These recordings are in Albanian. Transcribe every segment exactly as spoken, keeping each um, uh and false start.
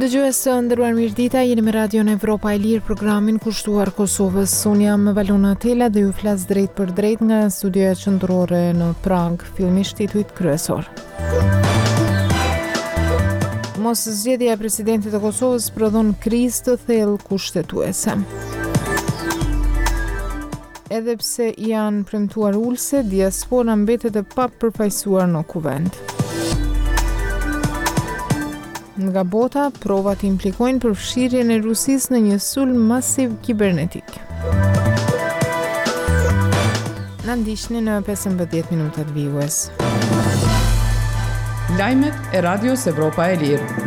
Dëgjues të nderuar, mirëdita, jeni me Radion Evropa e Lirë, programin kushtuar Kosovës. Unë jam Valona Tela dhe ju flas drejt për drejt nga studioja qendrore në Prag, fillimisht titujt kryesor. Mos zgjedhja e presidentit të Kosovës prodhon krizë të thellë kushtetuese. Edhe pse janë premtuar ulse, diaspora mbetet e papërfaqësuar në kuvent. Nga bota, provat implikojnë përfshirjen e Rusisë në një sulm masiv kibernetik. Na ndiqni në pesëmbëdhjetë minutat vijues. Lajmet e Radios Evropa e Lirë.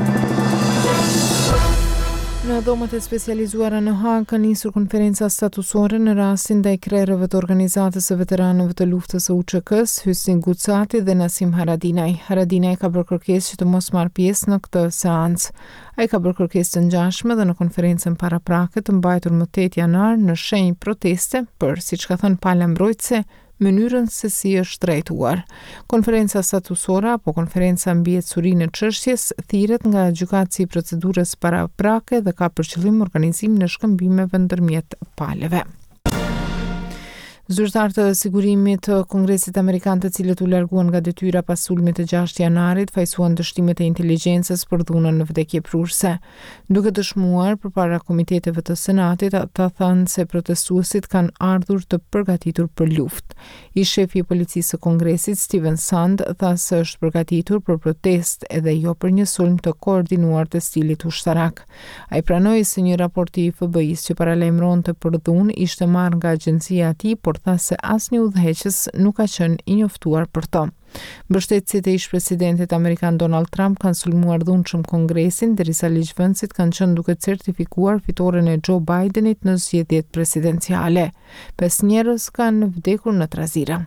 Në dhomët e specializuara në Hag ka nisur konferenca statusore në rastin ndaj krerëve të organizatës së veteranëve të luftës së U Ç K-s, Hysni Gucati dhe Nasim Haradinaj. Haradinaj ka bërë kërkesë që të mos marrë pjesë në këtë seancë. Ai ka bërë kërkesë të ngjashme dhe në konferencën paraprake të mbajtur më tetë janar në shenjë proteste për, siç ka thënë pala mbrojtëse, mënyrën se si është trajtuar. Konferenca statusore apo konferenca mbi ecurinë e çështjes thirret nga gjykatësi i procedurës paraprake dhe ka për qëllim organizimin e shkëmbimeve ndërmjet palëve. Zyrtarë të sigurimit të Kongresit Amerikan, të cilët u larguan nga detyra pas sulmit të gjashtë janarit, fajsuan dështimet e inteligjencës për dhunën në vdekje prurse. Duke dëshmuar përpara komiteteve të Senatit, ata thanë se protestuesit kanë ardhur të përgatitur për luftë. I shefi i policisë së Kongresit, Steven Sand, tha se është përgatitur për protest edhe jo për një sulm të koordinuar të stilit ushtarak. Ai pranoi se një raport i F B I-s që paralajmëronte për dhunë ishte marrë nga agjencia e tij, por tha se asnjë udhëheqës nuk ka qenë i njoftuar për to. Mbështetësit e ish-presidentit amerikan Donald Trump kanë sulmuar dhunshëm Kongresin, derisa ligjvënësit kanë qenë duke certifikuar fitoren e Joe Bidenit në zgjedhjet presidenciale. Pesë njerëz kanë vdekur në trazira.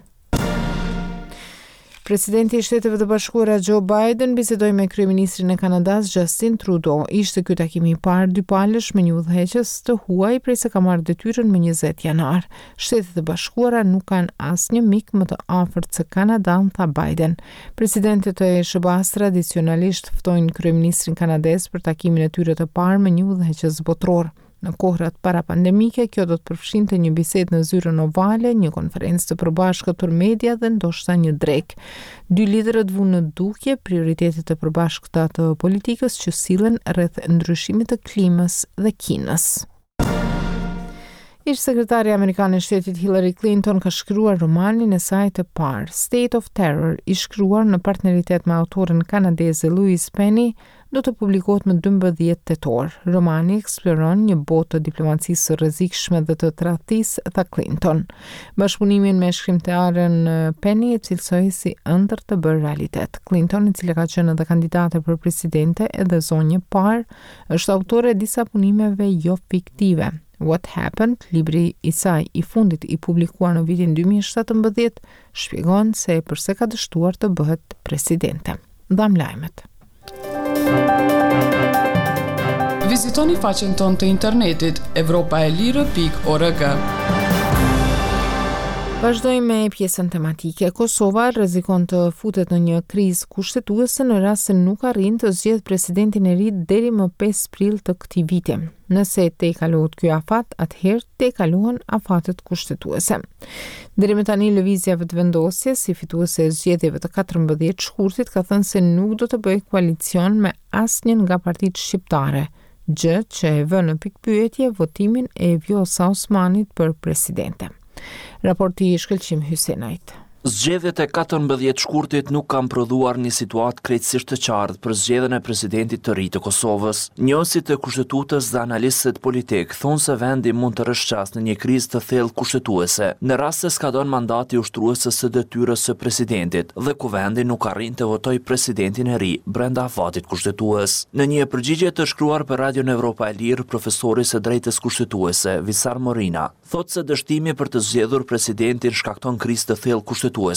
Presidenti i Shteteve të Bashkuara Joe Biden bisedoi me kryeministrin e Kanadas Justin Trudeau. Ishte ky takimi i parë dypalësh me një udhëheqës të huaj prej se ka marrë detyrën më njëzet janar. Shtetet e Bashkuara nuk kanë asnjë mik më të afërt se Kanada, tha Biden. Presidentët e S B A-s tradicionalisht ftojnë kryeministrin kanadez për takimin e tyre të parë me një udhëheqës botror. Në kohrat para pandemike, kjo do të përfshinte një bisedë në zyrën ovale, një konferencë të përbashkët për media dhe ndoshta një drek. Dy liderët vunë në dukje prioritetet e përbashkëta të politikës që sillen rreth ndryshimit të klimës dhe Kinës. Ish-sekretari amerikan e shtetit Hillary Clinton ka shkruar romanin e saj të parë, State of Terror, i shkruar në partneritet me autoren kanadeze Louise Penny, do të publikohet më dymbëdhjetë tetor. Romani eksploron një botë të diplomacisë së rrezikshme dhe të tradhtisë, tha Clinton. Bashkëpunimin me shkrimtaren Penny e cilësoi si ëndër të bërë realitet. Clinton, e cila ka qenë edhe kandidate për presidente edhe zonjë parë, është autore e disa punimeve jo fiktive. What Happened, libri i saj i fundit i publikuar në vitin dy mijë e shtatëmbëdhjetë, shpjegon se përse ka dështuar të bëhet presidente. Dham lajmet. Vizitoni faqen tonë të internetit evropaelire pikë org. Vazhdojmë me pjesën tematike. Kosova rrezikon të futet në një krizë kushtetuese në rast se nuk arrin të zgjedhë presidentin e ri deri më pesë prill të këtij viti. Nëse tejkalohet ky afat, atëherë tejkalohen afatet kushtetuese. Deri më tani lëvizja vetëvendosje si fituese e zgjedhjeve të katërmbëdhjetë shkurtit ka thënë se nuk do të bëjë koalicion me asnjën nga partitë shqiptare, gjë që e vë në pikpyetje votimin e Vjosa Osmanit për presidente. Raporti i Shkëlqim Hysenajt. Zgjedhjet e katërmbëdhjetë shkurtit nuk kanë prodhuar një situatë krejtësisht të qartë për zgjedhjen e presidentit të ri të Kosovës. Njohësit e kushtetutës dhe analistët politik thonë se vendi mund të rrëshqasë në një krizë të thellë kushtetuese, në rast se skadon mandati ushtruesës së detyrës së presidentit dhe kuvendi nuk arrin të votojë presidentin e ri brenda afatit kushtetues. Në një përgjigje të shkruar për Radion Evropa e Lirë, profesori së drejtës kushtetuese Visar Morina thotë se dështimi për të zgjedhur presidentin shkakton krizë të thellë kushtetuese.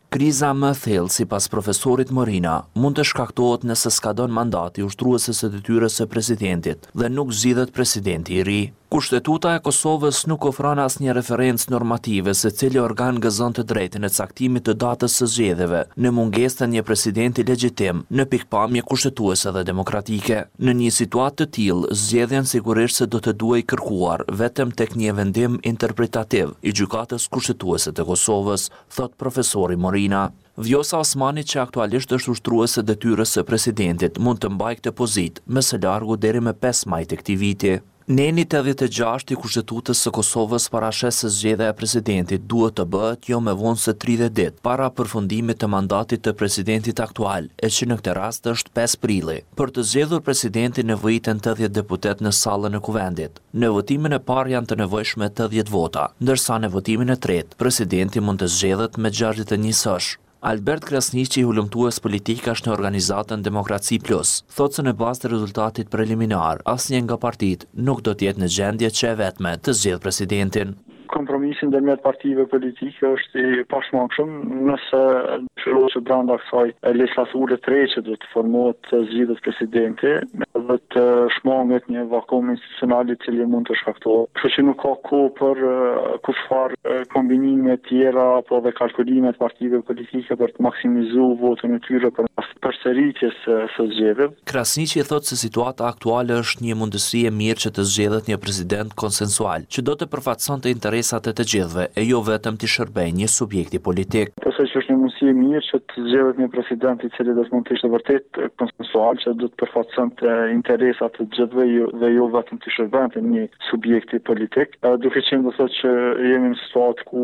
Kriza më thellë, sipas profesorit Morina, mund të shkaktohet nëse skadon mandati ushtruese së detyrës së presidentit dhe nuk zgjidhet presidenti i ri. Kushtetuta e Kosovës nuk ofron asnjë referencë normative se cili organ gëzon të drejtën e caktimit të datës së zgjedhjeve në mungesë të një presidenti legjitim në pikpamje kushtetuese dhe demokratike. Në një situatë të tillë, zgjedhjen sigurisht se do të duhej kërkuar vetëm tek një vendim interpretativ i gjykatës kushtetuese të Kosovës, thot profesori Morina. Vjosa Osmani, që aktualisht është ushtruese detyrës së presidentit, mund të mbajë këtë pozitë më së largu deri më pesë maj të këtij viti. Neni tetëdhjetë e gjashtë i Kushtetues së Kosovës parashes se zgjedhja e presidentit duhet të bëhet jo më vonë se tridhjetë ditë para përfundimit të mandatit të presidentit aktual, e që në këtë rast është pesë prilli. Për të zgjedhur presidentin nevojiten tetëdhjetë deputet në sallën e kuvendit. Në votimin e parë janë të nevojshme tetëdhjetë vota, ndërsa në votimin e tretë, presidenti mund të zgjedhet me gjashtëdhjetë e një sosh. Albert Krasniqi, hulumtues politik, është në organizatën Demokraci Plus, thotë se në bazë të rezultatit preliminar, asnjë nga partitë nuk do të jetë në gjendje që e vetme të zgjedhë presidentin. Kompromisi ndërmjet partive politike është i pashmangshëm nëse shërohet që brenda kësaj legislature të re që do të formohet të zgjidhet presidenti dhe të shmanget një vakum institucional i cili mund të shkaktohet. Kështu që nuk ka kohë për kufar kombinime tjera apo dhe kalkulime të partive politike për të maksimizuar votën e tyre për përsëritjes së zgjedhjeve. Krasniqi thotë se situata aktuale është një mundësi e mirë që të zgjedhet një president konsensual, që do të përfaqësonte interesat e të gjithëve e jo vetëm të shërbejë një subjekti politik. Përse që është një mundësi e mirë që të zgjedhet një president i cili do të mund të ishte vërtet konsensual, që do të përfaqësonte interesat të gjithëve dhe jo vetëm të shërbente një subjekti politik. Duke qenë do thotë që jemi në situatë ku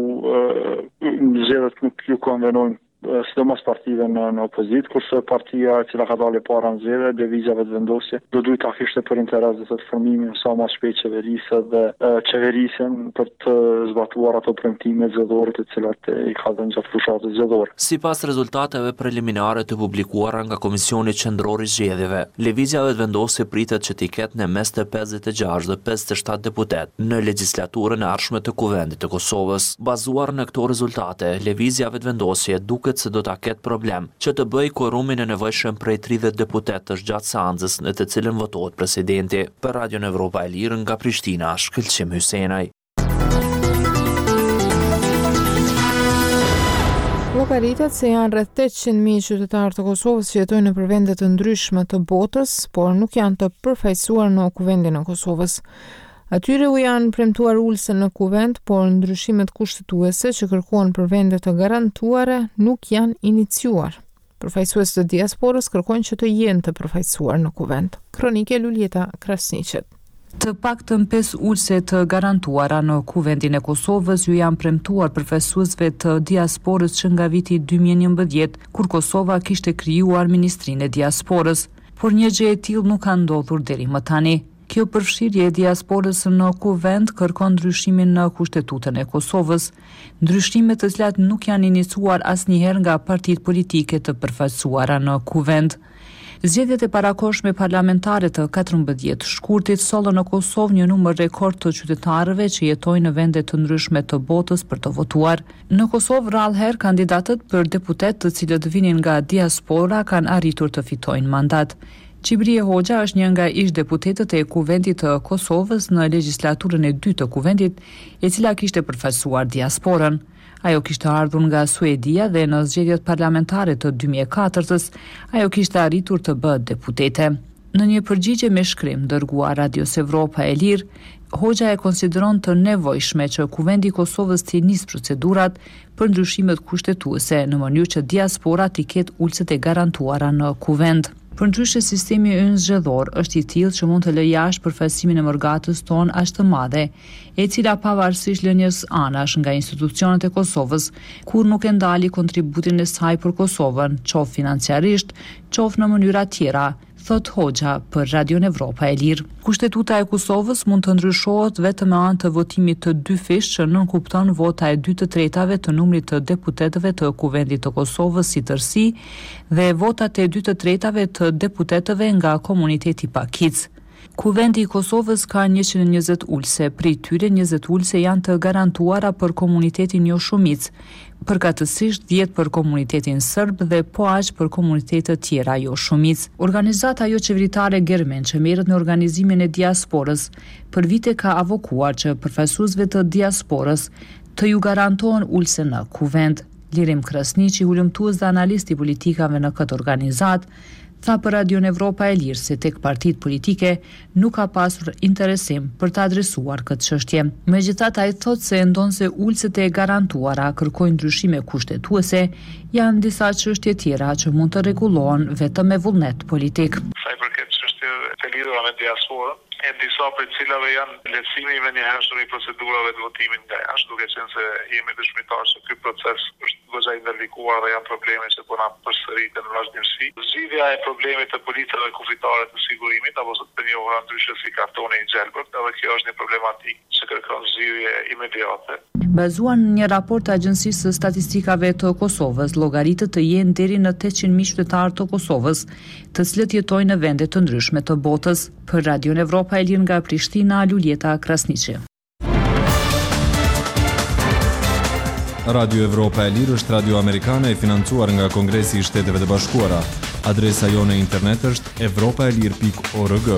zgjedhjet nuk ju konvenojnë sidomos partive në, në opozit, kurse partia e cila ka dalë para në zgjedhje, lëvizjave të vendosje, do duhet ta kishte për interes të formimin sa më shpejt qeverisë dhe qeverisën për të zbatuar ato premtime zgjedhore të cilat i ka dhënë gjatë fushatës zgjedhore. Sipas rezultateve preliminare të publikuara nga Komisioni Qendror i Zgjedhjeve, lëvizjave të vendosje pritet që të ketë në mes të pesëdhjetë e gjashtë dhe pesëdhjetë e shtatë deputet në legjislaturën e ardhshme të Kuvendit të Kosovës. Bazuar në këto rezultate, lëvizjave të vendosje duket se do ta ketë problem që të bëjë quorumin e nevojshëm prej tridhjetë deputetësh gjatë seancës në të cilën votohet presidenti. Për Radion Evropa e Lirë nga Prishtina, Shkëlqim Hysenaj. Llogaritet se janë rreth tetëqind mijë qytetarë të Kosovës që jetojnë në vende të ndryshme të botës, por nuk janë të përfaqësuar në Kuvendin e Kosovës. Atyre u janë premtuar ulse në kuvend, por ndryshimet kushtetuese që kërkohen për vende të garantuara nuk janë iniciuar. Përfaqësues të diasporës kërkojnë që të jenë të përfaqësuar në kuvend. Kronike Luljeta Krasniqet. Të paktën pesë ulse të garantuara në Kuvendin e Kosovës ju janë premtuar përfaqësuesve të diasporës që nga viti dy mijë e njëmbëdhjetë, kur Kosova kishte krijuar Ministrinë e Diasporës, por një gjë e tillë nuk ka ndodhur deri më tani. Kjo përfshirje e diasporës në kuvend kërkon ndryshimin në Kushtetutën e Kosovës, ndryshime të cilat nuk janë iniciuar asnjëherë nga partitë politike të përfaqësuara në kuvend. Zgjedhjet e parakohshme parlamentare të katërmbëdhjetë shkurtit sollën në Kosovë një numër rekord të qytetarëve që jetojnë në vende të ndryshme të botës për të votuar. Në Kosovë rrallëherë kandidatët për deputet të cilët vinin nga diaspora kanë arritur të fitojnë mandat. Çibrie Hoxha është një nga ish deputetët e Kuvendit të Kosovës në legjislaturën e dytë të Kuvendit, e cila kishte përfaqësuar diasporën. Ajo kishte ardhur nga Suedia dhe në zgjedhjet parlamentare të dy mijë e katërtës ajo kishte arritur të bëhet deputete. Në një përgjigje me shkrim dërguar Radios Evropa e Lirë, Hoxha e konsideron të nevojshme që Kuvendi i Kosovës të nisë procedurat për ndryshimet kushtetuese në mënyrë që diaspora të ketë ulset e garantuara në kuvend. Përndryshe sistemi ynë zgjedhor është i tillë që mund të lë jashtë përfaqësimin e mërgatës tonë aq të madhe, e cila pavarësisht lënies anash nga institucionet e Kosovës, kur nuk e ndali kontributin e saj për Kosovën, qoftë financiarisht, qoftë në mënyra tjera, thot Hoxha për Radion Evropa e Lirë. Kushtetuta e Kosovës mund të ndryshohet vetëm me anë të votimit të dy fish që nënkupton vota e dy të tretave të numrit të deputetëve të Kuvendit të Kosovës si tërësi dhe votat e dy të tretave të deputetëve nga komuniteti pakic. Kuvendi i Kosovës ka njëqind e njëzet ulse, prej tyre njëzet ulse janë të garantuara për komunitetin jo shumicë, përkatësisht dhjetë për komunitetin serb dhe po aq për komunitetet tjera jo shumicë. Organizata jo qeveritare Germen që merret në organizimin e diasporës për vite ka avokuar që përfaqësuesve të diasporës të ju garantohen ulse në kuvend. Lirim Krasniqi, ulëmtues dhe analisti politikave në këtë organizat, tha për Radion Evropa e Lirë se tek partitë politike nuk ka pasur interesim për të adresuar këtë çështje. Megjithatë, ai thotë se ndonse ulset e garantuara kërkojnë ndryshime kushtetuese, janë disa çështje tjera që mund të rregullohen vetëm me vullnet politik. Sa i përket çështjeve të lidhura me diasporën, e disa për cilave janë lehtësimi me një hershëm i procedurave të votimit nga jashtë, duke qenë se jemi dëshmitar se ky proces është goxha i ndërlikuar dhe janë probleme që po na përsëriten në vazhdimsi. Zgjidhja e problemit të policave kufitare të sigurimit, apo të njohura ndryshe si kartoni i gjelbërt, edhe kjo është një problematikë që kërkon zgjidhje imediate. Bazuar në një raport të Agjencisë së Statistikave të Kosovës, llogaritët të jenë deri në tetëqind mijë qytetarë të Kosovës, të cilët jetojnë në vende të ndryshme të botës. Për Radion Evropa e Lirë nga Prishtina, Luljeta Krasniqi. Radio Evropa e Lirë është radio amerikane e financuar nga Kongresi i Shteteve të Bashkuara. Adresa jone në internet është evropaelir pikë org.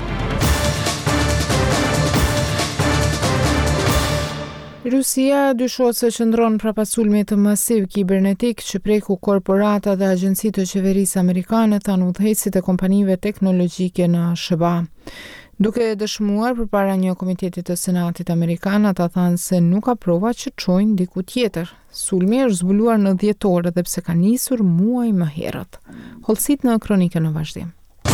Rusia dyshohet se qëndron prapas sulmit të masiv kibernetik që preku korporata dhe agjencitë të qeverisë amerikane, thanë udhëheqësit e kompanive teknologjike në S B A. Duke dëshmuar përpara një komiteti të Senatit amerikan, ata thanë se nuk ka prova që çojnë diku tjetër. Sulmi është zbuluar në dhjetor edhe pse ka nisur muaj më herët. Hollësit në kronikën në vazhdim.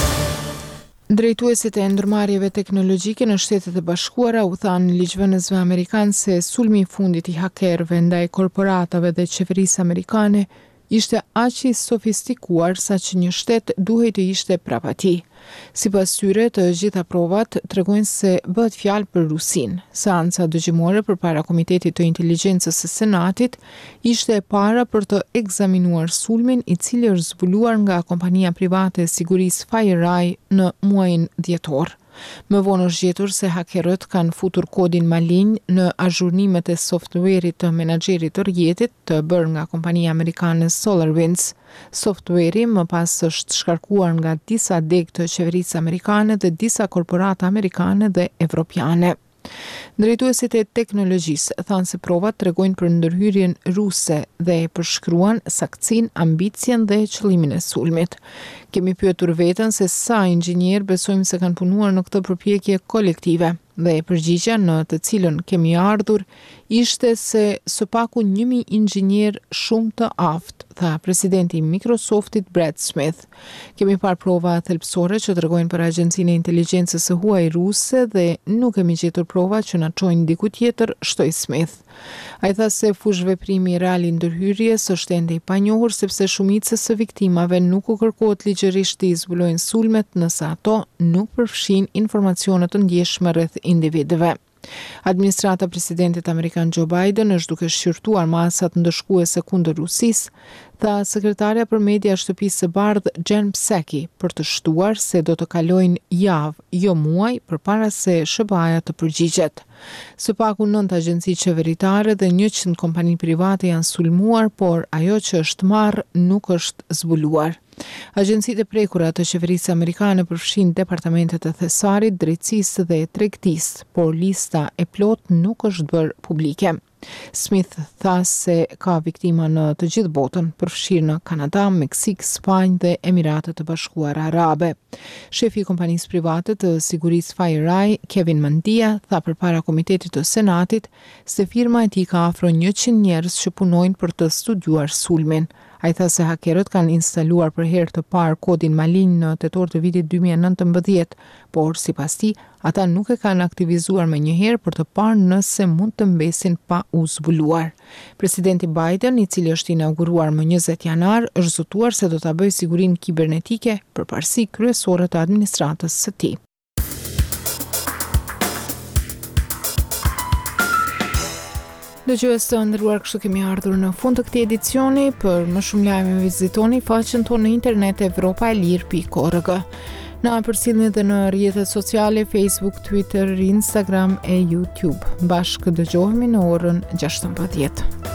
Drejtuesit e ndërmarrjeve teknologjike në Shtetet e Bashkuara u thanë ligjvënësve amerikanë se sulmi i fundit i hakerëve ndaj korporatave dhe qeverisë amerikane ishte aq i sofistikuar sa që një shtet duhej të ishte prapa tij. Sipas tyre, të gjitha provat tregojnë se bëhet fjalë për Rusinë. Seanca dëgjimore përpara Komitetit të Inteligjencës së Senatit ishte e para për të ekzaminuar sulmin i cili është zbuluar nga kompania private e sigurisë FireEye në muajin dhjetor. Më vonë është gjetur se hakerët kanë futur kodin malign në azhurnimet e softwareit të menaxherit të rrjetit të bërë nga kompania amerikane SolarWinds. Software-i më pas është shkarkuar nga disa deg të qeverisë amerikane dhe disa korporata amerikane dhe evropiane. Drejtuesit e teknologjisë thanë se provat tregojnë për ndërhyrjen ruse dhe e përshkruan saktësinë, ambicien dhe qëllimin e sulmit. Kemi pyetur veten se sa inxhinier besojmë se kanë punuar në këtë përpjekje kolektive dhe përgjigja në të cilën kemi ardhur ishte se së paku një mijë inxhinier shumë të aftë, tha presidenti i Microsoftit Brad Smith. Kemi parë prova thelbësore që tregojnë për agjencinë e inteligjencës së huaj ruse dhe nuk kemi gjetur prova që na çojnë diku tjetër, shtoi Smith. Ai tha se fushveprimi real i ndërhyrjes është ende i panjohur sepse shumica e viktimave nuk u kërkohet ligjërisht të zbulojnë sulmet nëse ato nuk përfshin informacione të ndjeshme rreth individëve. Administrata e presidentit amerikan Joe Biden është duke shqyrtuar masat ndëshkuese kundër Rusisë, tha sekretarja për media e shtëpisë së bardhë Jen Psaki, për të shtuar se do të kalojnë javë, jo muaj, përpara se S B A-ja të përgjigjet. Së paku nëntë agjenci qeveritare dhe njëqind kompani private janë sulmuar, por ajo që është marrë nuk është zbuluar. Agjencitë e prekura të qeverisë amerikane përfshin departamentet e thesarit, drejtësisë dhe tregtisë, por lista e plot nuk është bërë publike. Smith tha se ka viktima në të gjithë botën, përfshirë në Kanada, Meksik, Spanjë dhe Emiratet e Bashkuara Arabe. Shefi i kompanisë private të sigurisë FireEye, Kevin Mandia, tha përpara Komitetit të Senatit se firma e tij ka afro njëqind njerëz që punojnë për të studiuar sulmin. Ai tha se hakerët kanë instaluar për herë të parë kodin malign në tetor të vitit dy mijë e nëntëmbëdhjetë, por sipas tij, ata nuk e kanë aktivizuar më njëherë për të parë nëse mund të mbesin pa u zbuluar. Presidenti Biden, i cili është inauguruar më njëzet janar, është zotuar se do ta bëjë sigurinë kibernetike përparësi kryesore të administratës së tij. Dëgjues të nderuar, kështu kemi ardhur në fund të këtij edicioni. Për më shumë lajme vizitoni faqen tonë në internet evropaelir pikë org. Na përcjellni edhe në rrjetet sociale Facebook, Twitter, Instagram e YouTube. Bashkë dëgjohemi në orën gjashtëmbëdhjetë.